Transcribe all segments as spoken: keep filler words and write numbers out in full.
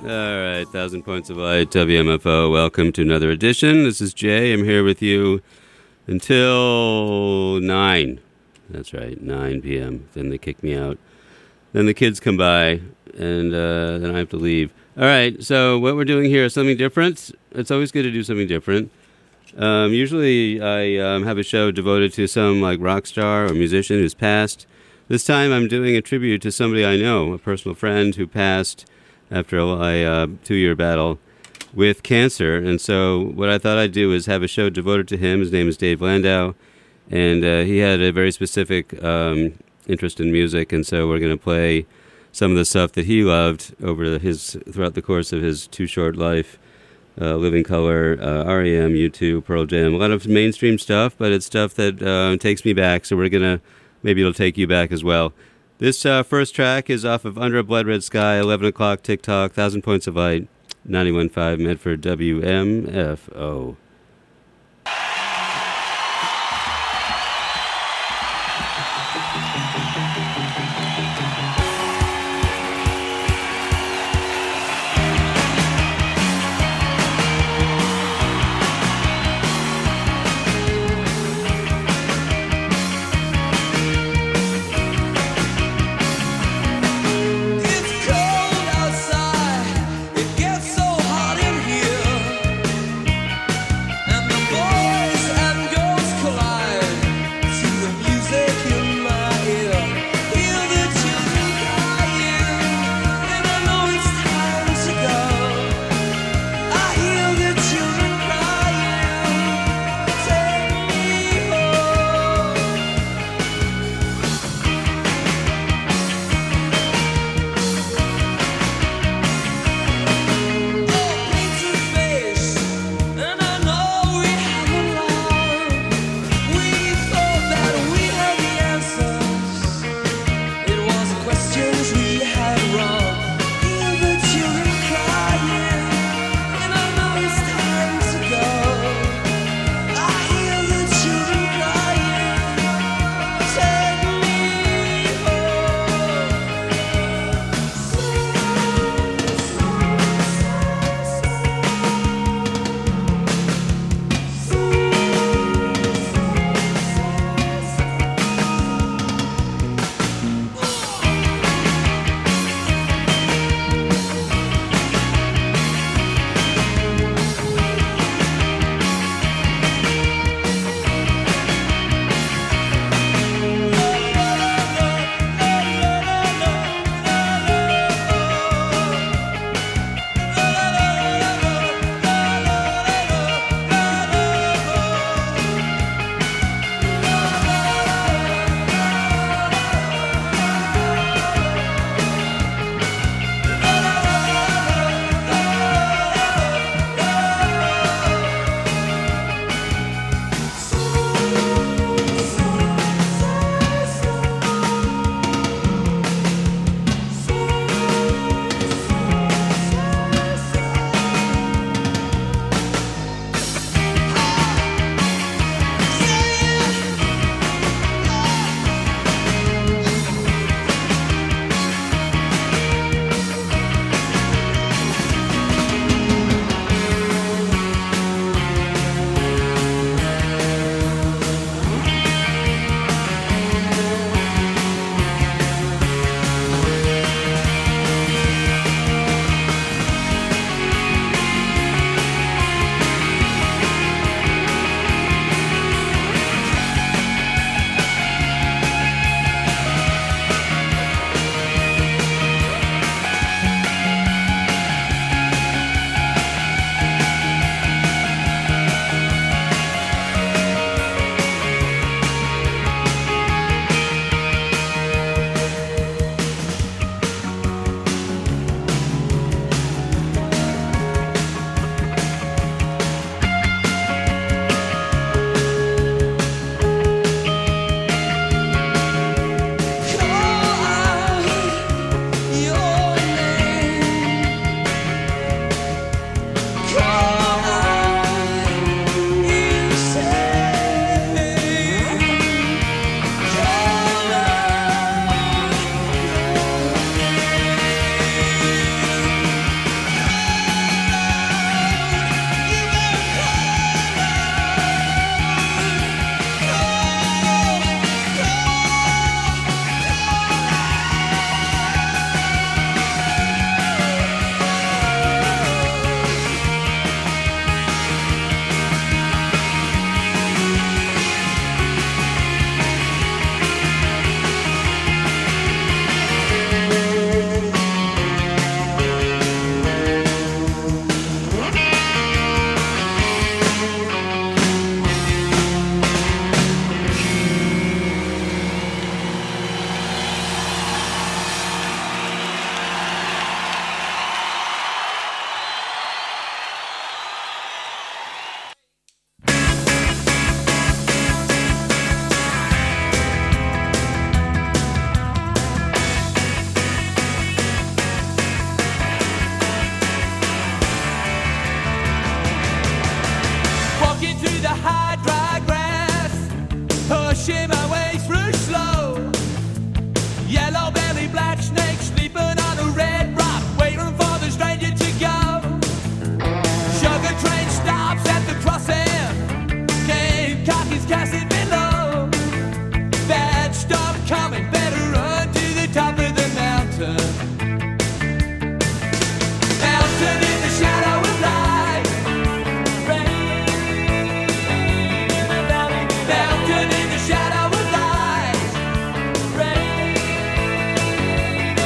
All right, Thousand Points of Light, W M F O. Welcome to another edition. This is Jay. I'm here with you until nine. That's right, nine p.m. Then they kick me out. Then the kids come by, and uh, then I have to leave. All right, so what we're doing here is something different. It's always good to do something different. Um, usually I um, have a show devoted to some like rock star or musician who's passed. This time I'm doing a tribute to somebody I know, a personal friend who passed after a uh, two-year battle with cancer. And so what I thought I'd do is have a show devoted to him. His name is Dave Landau, and uh, he had a very specific um, interest in music, and so we're going to play some of the stuff that he loved over his throughout the course of his too short life. Uh, Living Colour, uh, R E M, U two, Pearl Jam, a lot of mainstream stuff, but it's stuff that uh, takes me back, so we're going to, maybe it'll take you back as well. This uh, first track is off of Under a Blood Red Sky, eleven o'clock, TikTok, Thousand Points of Light, ninety-one point five Medford, W M F O. It gets so hot in here. black snake sleeping on a red rock, waiting for the stranger to go. Sugar train stops at the crossing, Cane Cocky's casting below. Bad storm coming, better run to the top of the mountain. Mountain in the shadow of light, rain in the valley. Mountain in the shadow of light, rain in the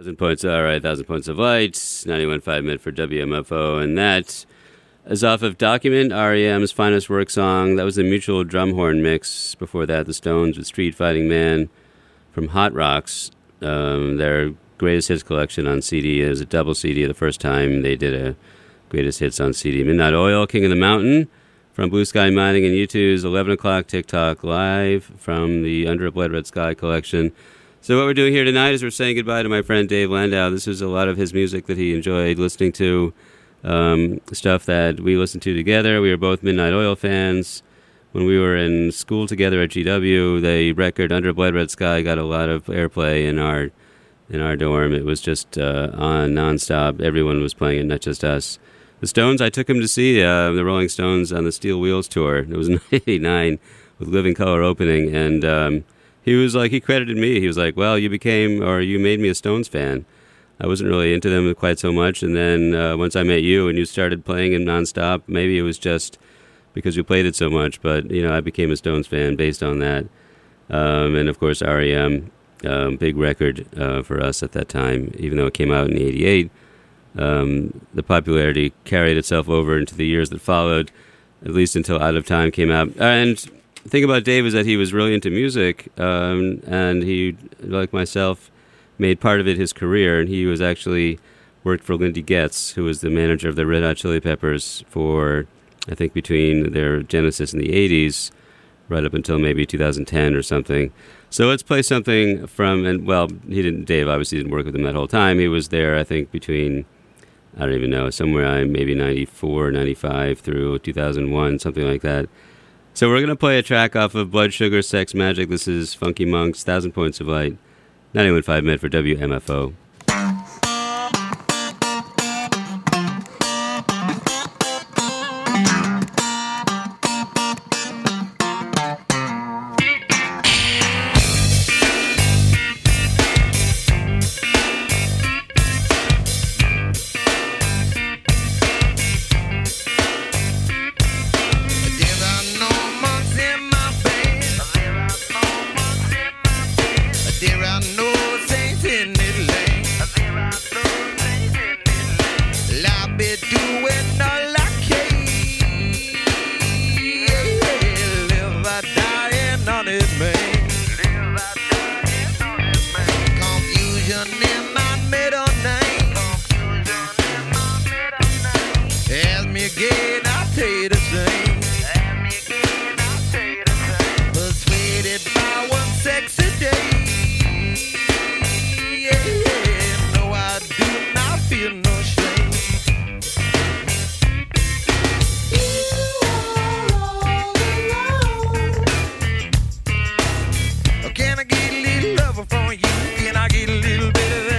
Thousand points, all right, thousand points of light, ninety-one point five mid for W M F O, and that is off of Document, R E M's finest work song. That was the Mutual Drumhorn mix. Before that, the Stones with Street Fighting Man from Hot Rocks. Um, their greatest hits collection on C D is a double C D. The first time they did a greatest hits on C D. Midnight Oil, King of the Mountain from Blue Sky Mining and U two's eleven o'clock TikTok Live from the Under a Blood Red Sky collection. So what we're doing here tonight is we're saying goodbye to my friend Dave Landau. This is a lot of his music that he enjoyed listening to, um, stuff that we listened to together. We were both Midnight Oil fans. When we were in school together at G W, the record Under Blood Red Sky got a lot of airplay in our in our dorm. It was just uh, on nonstop. Everyone was playing it, not just us. The Stones, I took him to see uh, the Rolling Stones on the Steel Wheels tour. It was in eighty-nine with Living Colour opening, and um, he was like, he credited me. He was like, well, you became, or you made me a Stones fan. I wasn't really into them quite so much, and then uh, once I met you and you started playing it nonstop, maybe it was just because you played it so much, but, you know, I became a Stones fan based on that. Um, and, of course, R E M, um, big record uh, for us at that time, even though it came out in eighty-eight. Um, the popularity carried itself over into the years that followed, at least until Out of Time came out. And the thing about Dave is that he was really into music, um, and he, like myself, made part of it his career, and he was actually worked for Lindy Getz, who was the manager of the Red Hot Chili Peppers for, I think, between their genesis in the eighties, right up until maybe two thousand ten or something. So let's play something from, and well, he didn't, Dave obviously didn't work with him that whole time. He was there, I think, between, I don't even know, somewhere maybe ninety-four, ninety-five through two thousand one, something like that. So we're going to play a track off of Blood Sugar Sex Magic. This is Funky Monk's Thousand Points of Light, ninety-one point five mid for W M F O. Can I get a little love from you? Can I get a little bit of that?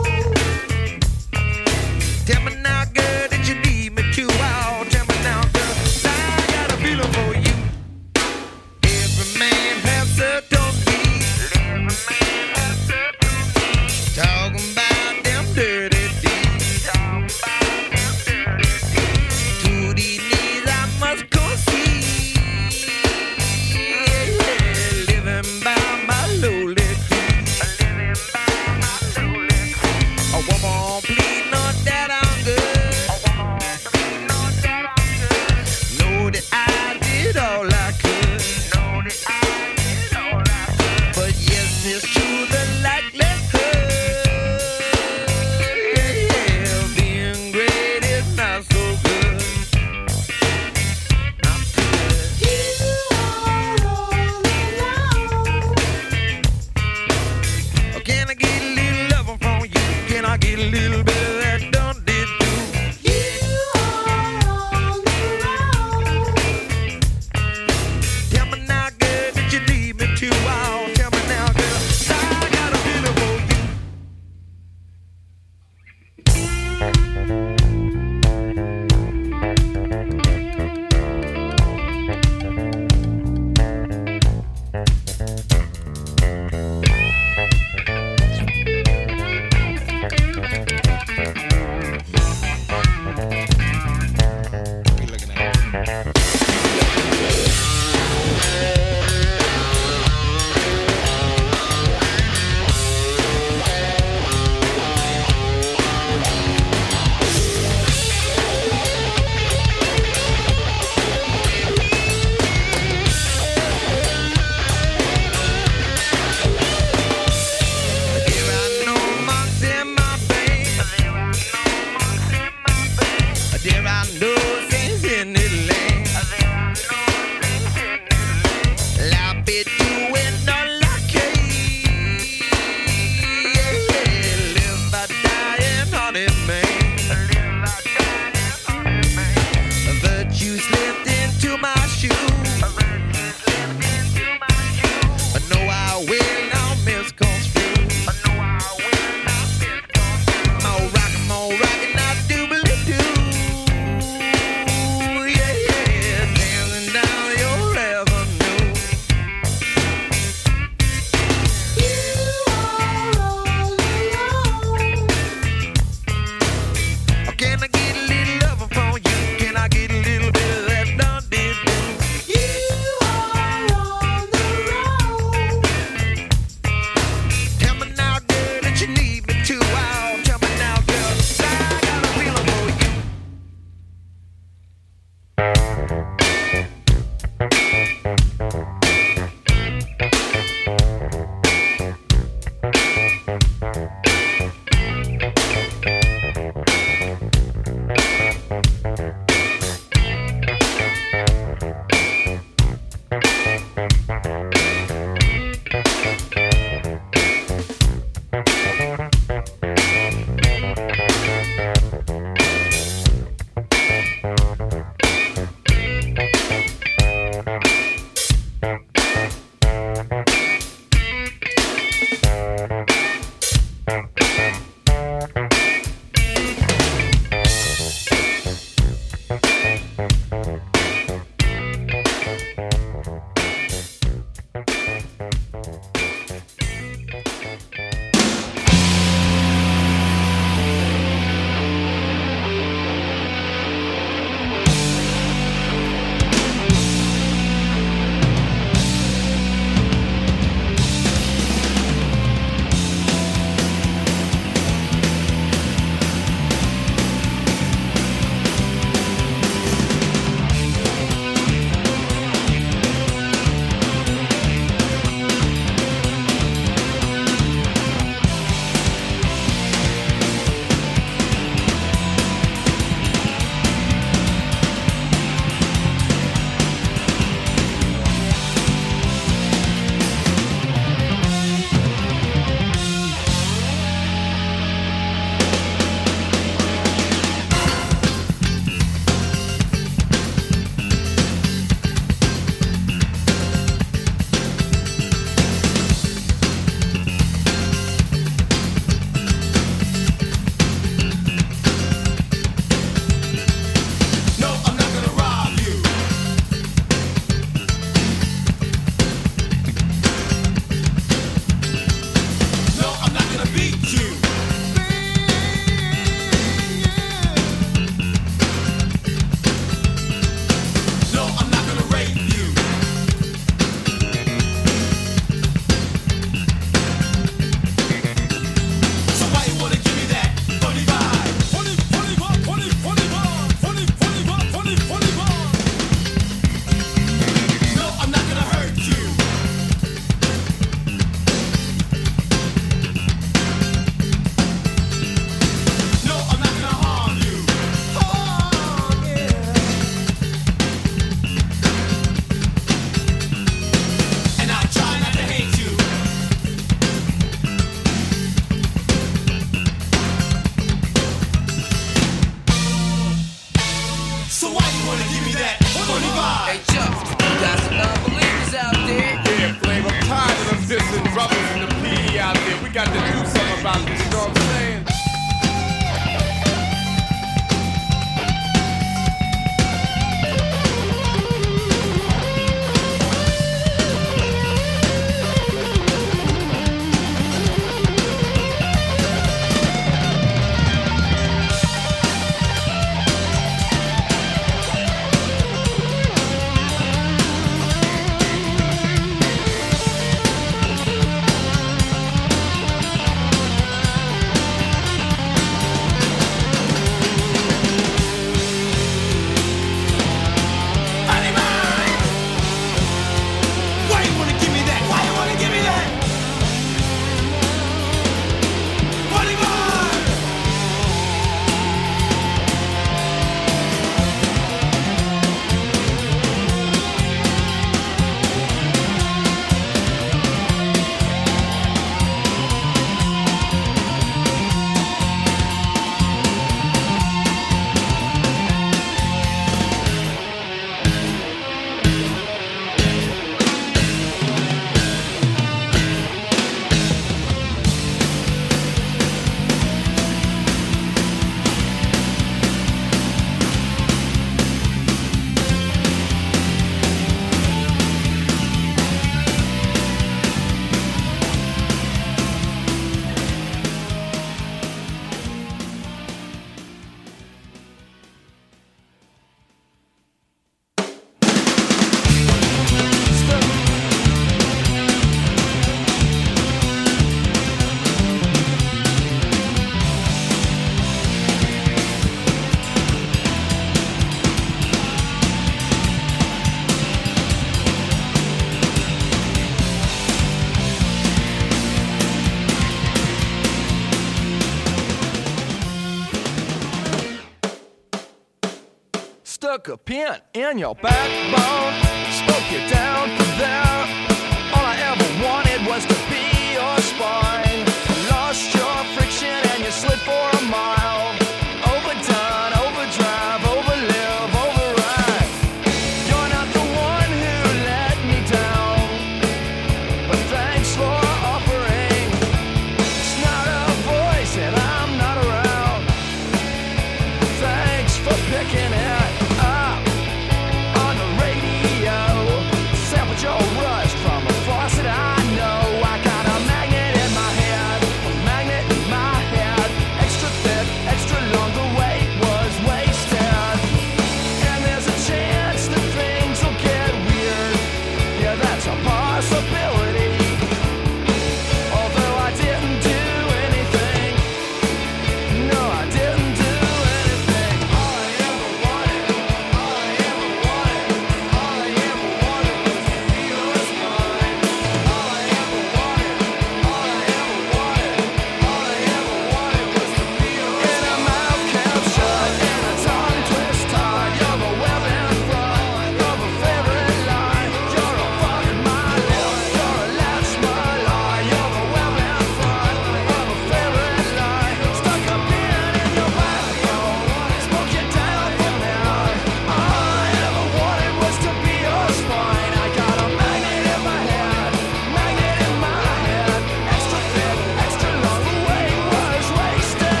stuck a pin in your backbone, spoke you down from there. All I ever wanted was to be your spine. Lost your friction and you slid for a mile. Overdone, overdrive, overlive, override. You're not the one who let me down, but thanks for offering. It's not a voice and I'm not around. Thanks for picking it up on the radio. Sample Joe Rush from a faucet I know. I got a magnet in my head, a magnet in my head. Extra thick, extra long, the weight was wasted. And there's a chance that things will get weird. Yeah, that's a possibility. Although I didn't do anything. No, I didn't do anything. All I ever wanted, all I ever wanted, all I ever wanted was to be yours mine. All I ever wanted, all I ever wanted, all I ever wanted was to be yours mine. In a mouth kept shut, in a tongue twist tied, you're the web in front, you're the favorite line. You're a fuck in my lip, you're a latch my lie. You're the web in front, you're the favorite line. Stuck a pin in your backbone, spoke you down from there. All I ever wanted was to be your spine. I got a magnet in my head, magnet in my head. Extra thick, extra long, the weight was wasted.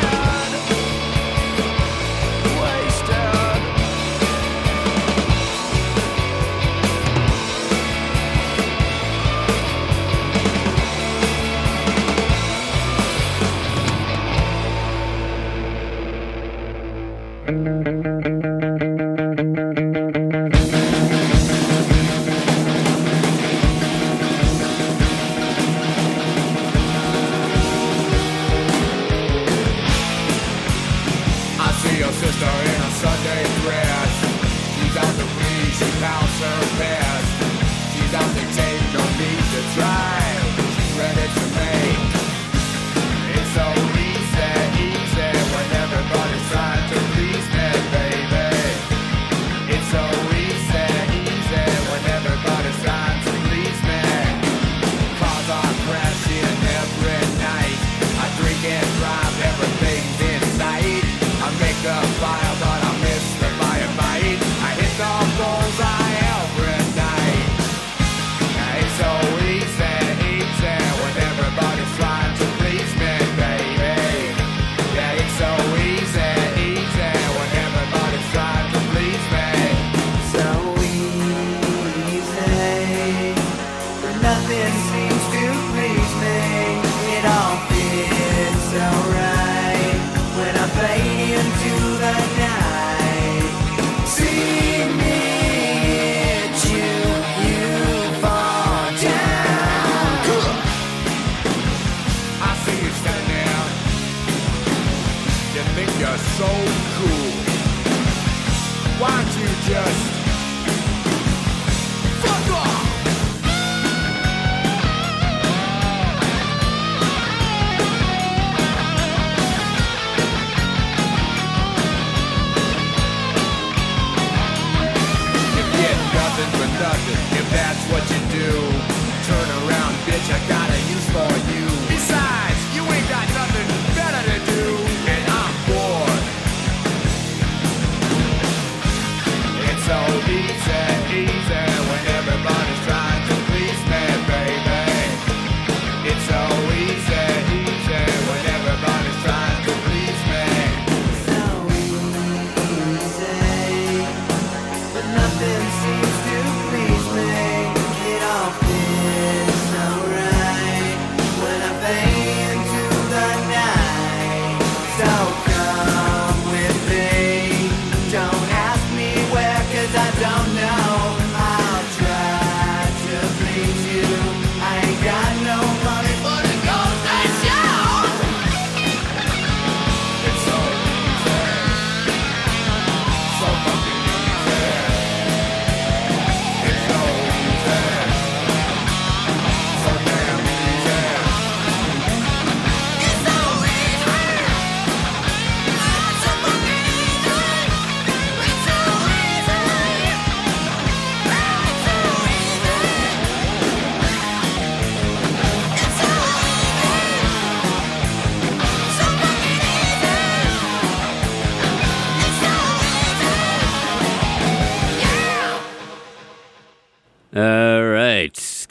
Wasted. I see your sister in a Sunday dress. She's on the breeze, she pounds her best. She's on the tape, no need to try. She's ready to make. It's so easy, easy when everybody's trying to please me, baby. It's so easy, easy when everybody's trying to please me. Cars are crashing every night. I drink and drive, everything's in sight. I make a fire, but I miss the firefight. I hit the bullseye every night. It's so easy, easy when everybody's trying to please me, baby. Yeah, it's so easy, easy when everybody's trying to please me. So easy, but nothing seems to please me. It all fits so right when I fade into the night. See me hit you, you fall down. I see you standing. You think you're so cool. Why don't you just fuck off?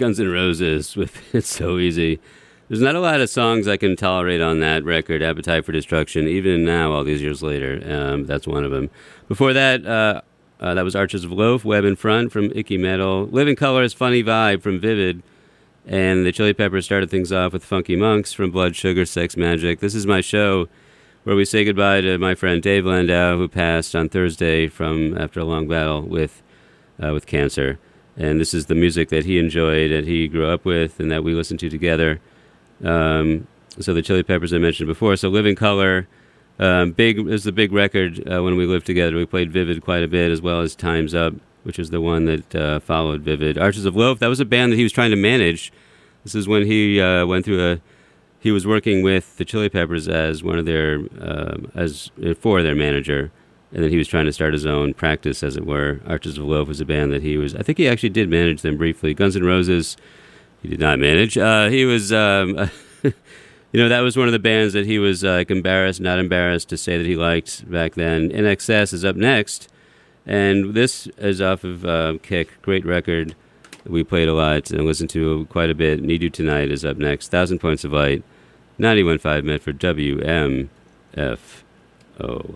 Guns N' Roses with It's So Easy. There's not a lot of songs I can tolerate on that record, Appetite for Destruction, even now, all these years later. Um, that's one of them. Before that, uh, uh, that was Arches of Loaf, Web in Front from Icky Metal, Living Colors, Funny Vibe from Vivid, and the Chili Peppers started things off with Funky Monks from Blood Sugar Sex Magic. This is my show where we say goodbye to my friend Dave Landau, who passed on Thursday from after a long battle with uh, with cancer. And this is the music that he enjoyed, that he grew up with, and that we listened to together. Um, so the Chili Peppers I mentioned before. So Living Color, um, big is the big record uh, when we lived together. We played Vivid quite a bit, as well as Time's Up, which is the one that uh, followed Vivid. Arches of Loaf, that was a band that he was trying to manage. This is when he uh, went through a, he was working with the Chili Peppers as one of their, uh, as for their manager, and then he was trying to start his own practice, as it were. Arches of Loaf was a band that he was, I think he actually did manage them briefly. Guns N' Roses, he did not manage. Uh, he was, um, you know, that was one of the bands that he was uh, like embarrassed, not embarrassed to say that he liked back then. I N X S is up next, and this is off of uh, Kick, great record. We played a lot and listened to quite a bit. Need You Tonight is up next. Thousand Points of Light, ninety-one point five Met for W M F O.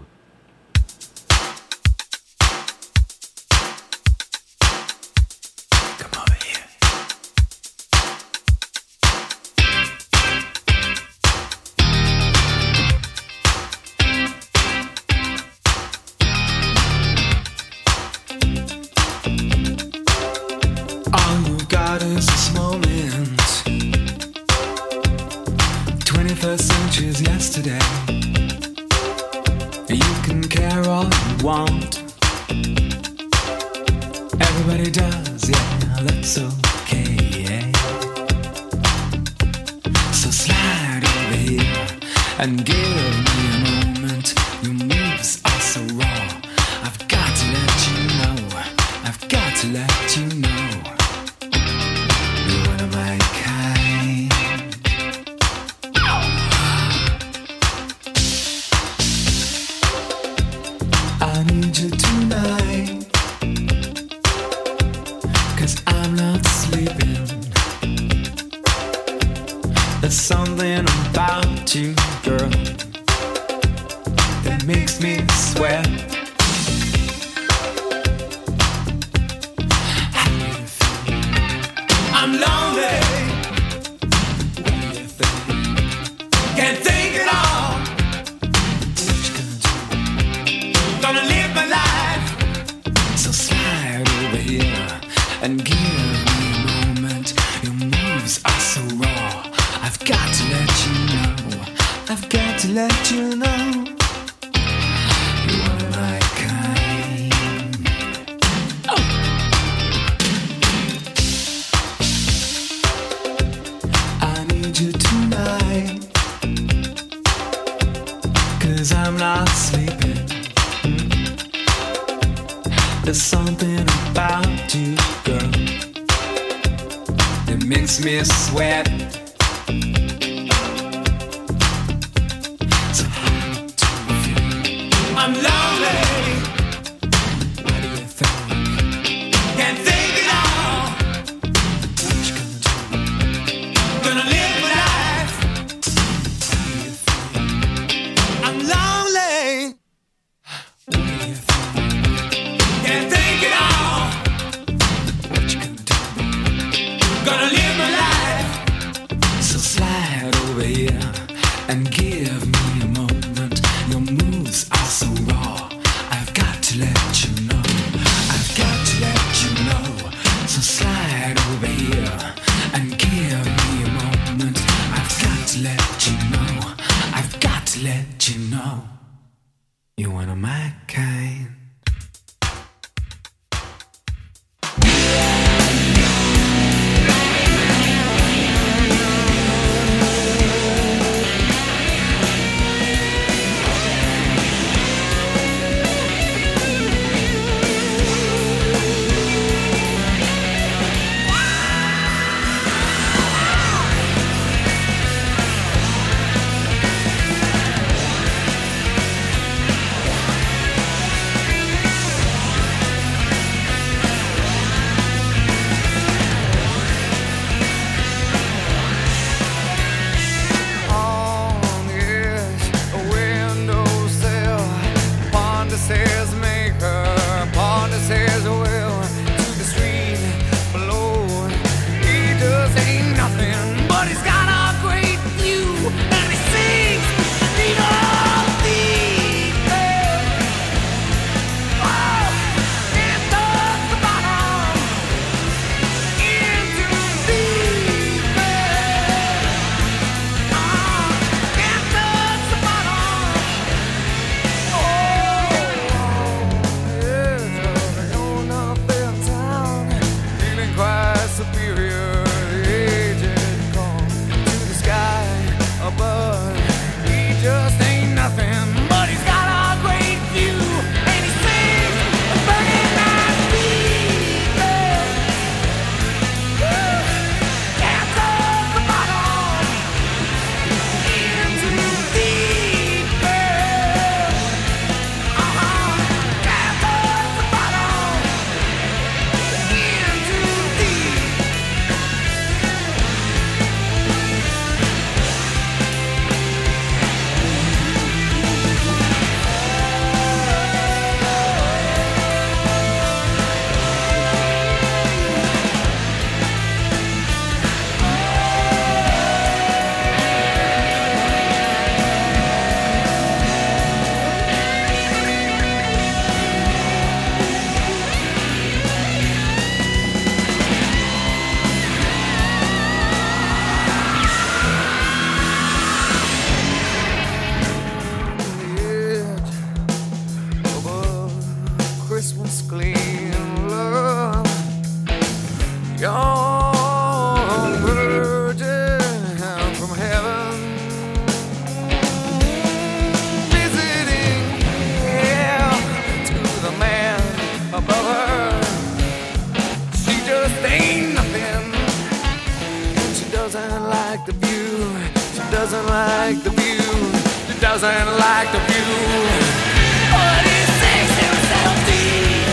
like the view. She doesn't like the view. She doesn't like the view. forty-six, it was settled deep.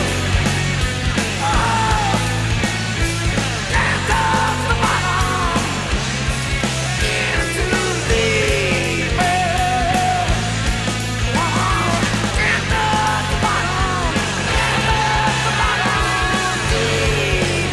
Oh, and down to the bottom, into deep. Oh, and down to the bottom, and down to the bottom, deep.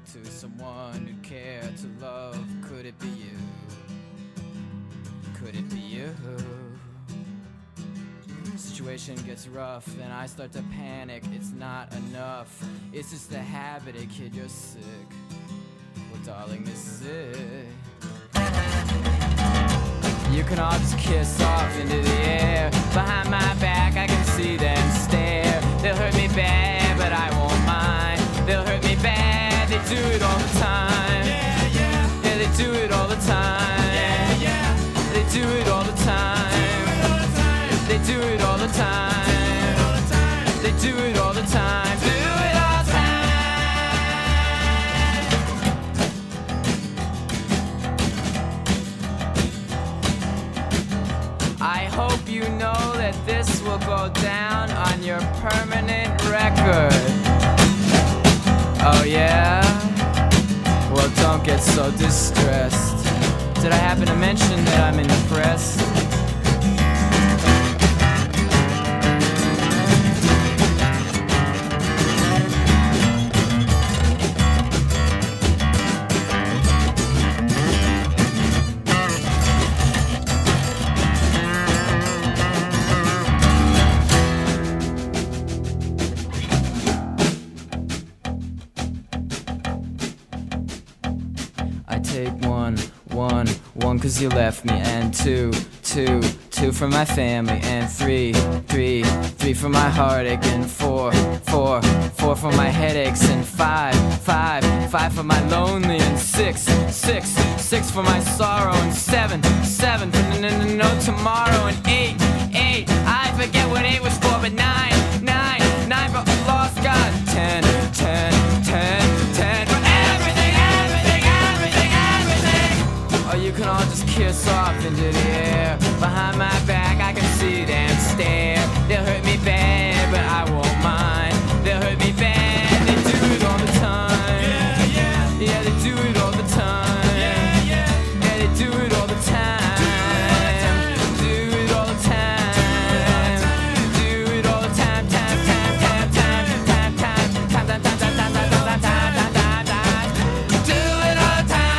to someone who cared to love. Could it be you? Could it be you? Situation gets rough and I start to panic. It's not enough, it's just a habit. Hey kid, you're sick. Well darling, this is it. You can all just kiss off into the air. Behind my back I can see them stare. They'll hurt me bad but I won't mind. They'll hurt me bad, they do it all the time. Yeah, yeah. Yeah, they do it all the time. Yeah, yeah. They do it all the time. They do it all the time. They do it all the time. Do it all the time. I hope you know that this will go down on your permanent record. Oh yeah? Well, don't get so distressed. Did I happen to mention that I'm in the press? Cause you left me, and two, two, two for my family, and three, three, three for my heartache, and four, four, four for my headaches, and five, five, five for my lonely, and six, six, six for my sorrow, and seven, seven for no, no, no, no tomorrow, and eight, eight, I forget what eight was for, but nine, nine, nine for a lost God, ten, ten, ten, ten for everything, everything, everything, everything. Or you can all just kiss off into the air. Behind my back I can see them stare. They'll hurt me bad but I won't mind. They'll hurt me bad, they do it all the time. Yeah, yeah. Yeah, they do it all the time. Yeah, yeah. Yeah, they do it all the time. Do it all the time. Do it all the time. Time, time, time, time, time, time, time, time, time, time, time, time, time, time, time. Do it all the time.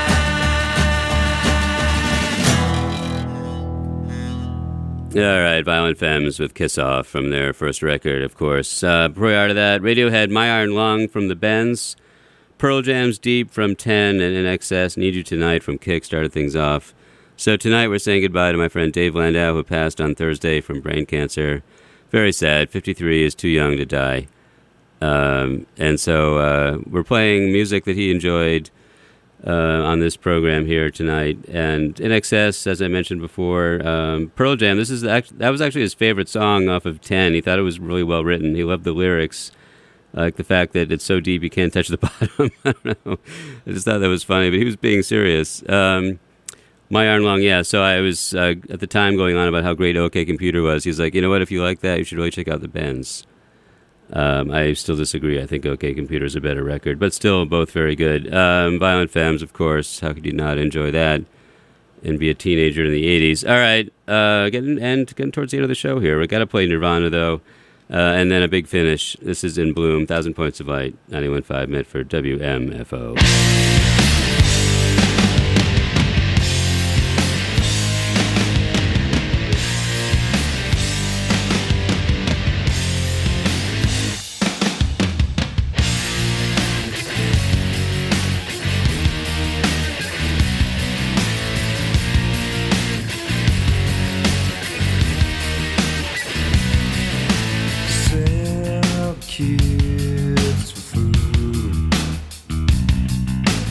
All right, Violent Femmes with Kiss Off from their first record, of course. Uh, prior to that, Radiohead, My Iron Lung from the Bends, Pearl Jam's Deep from ten, and In Excess, Need You Tonight from Kick started things off. So tonight we're saying goodbye to my friend Dave Landau, who passed on Thursday from brain cancer. Very sad. fifty-three is too young to die. Um, and so uh, we're playing music that he enjoyed Uh, on this program here tonight, and In Excess, as I mentioned before, um, Pearl Jam. This is act- that was actually his favorite song off of ten. He thought it was really well written. He loved the lyrics, like the fact that it's so deep you can't touch the bottom. I don't know. I just thought that was funny, but he was being serious. Um, My Iron Lung, yeah. So I was uh, at the time going on about how great OK Computer was. He's like, you know what? If you like that, you should really check out the Bends. Um, I still disagree. I think OK Computer is a better record, but still both very good. Um, Violent Femmes, of course. How could you not enjoy that and be a teenager in the eighties? All right, uh, getting and getting towards the end of the show here. We got to play Nirvana though, uh, and then a big finish. This is In Bloom, Thousand Points of Light, ninety-one point five Medford, W M F O. Sell kids for food.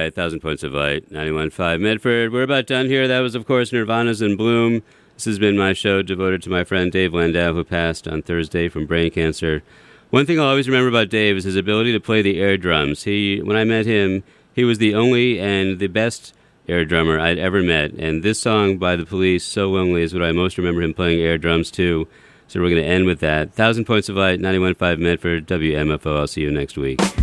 right, Thousand Points of Light, ninety-one point five Medford. We're about done here. That was, of course, Nirvana's In Bloom. This has been my show devoted to my friend Dave Landau, who passed on Thursday from brain cancer. One thing I'll always remember about Dave is his ability to play the air drums. He, when I met him, he was the only and the best air drummer I'd ever met. And this song by The Police, So Lonely, is what I most remember him playing air drums to. So we're going to end with that. Thousand Points of Light, ninety-one point five Medford, W M F O. I'll see you next week.